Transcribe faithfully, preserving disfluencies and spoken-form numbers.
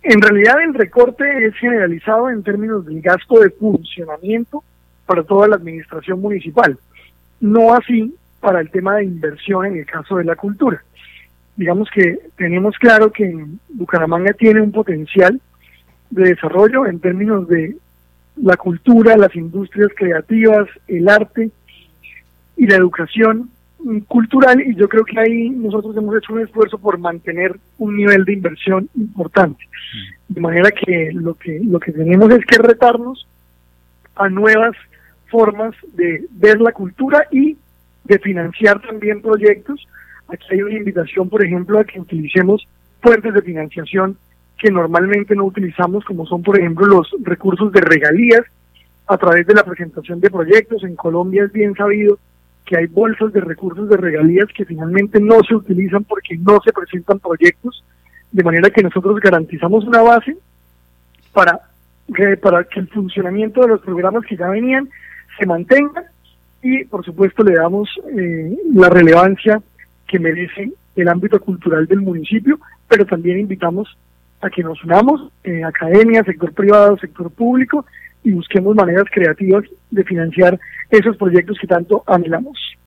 En realidad el recorte es generalizado en términos del gasto de funcionamiento para toda la administración municipal, no así para el tema de inversión en el caso de la cultura. Digamos que tenemos claro que Bucaramanga tiene un potencial de desarrollo en términos de la cultura, las industrias creativas, el arte y la educación cultural, y yo creo que ahí nosotros hemos hecho un esfuerzo por mantener un nivel de inversión importante, de manera que lo que lo que tenemos es que retarnos a nuevas formas de ver la cultura y de financiar también proyectos. Aquí hay una invitación, por ejemplo, a que utilicemos fuentes de financiación que normalmente no utilizamos, como son, por ejemplo, los recursos de regalías a través de la presentación de proyectos. En Colombia es bien sabido que hay bolsas de recursos de regalías que finalmente no se utilizan porque no se presentan proyectos, de manera que nosotros garantizamos una base para, eh, para que el funcionamiento de los programas que ya venían se mantenga, y por supuesto le damos eh, la relevancia que merece el ámbito cultural del municipio, pero también invitamos a que nos unamos, eh, academia, sector privado, sector público, y busquemos maneras creativas de financiar esos proyectos que tanto anhelamos.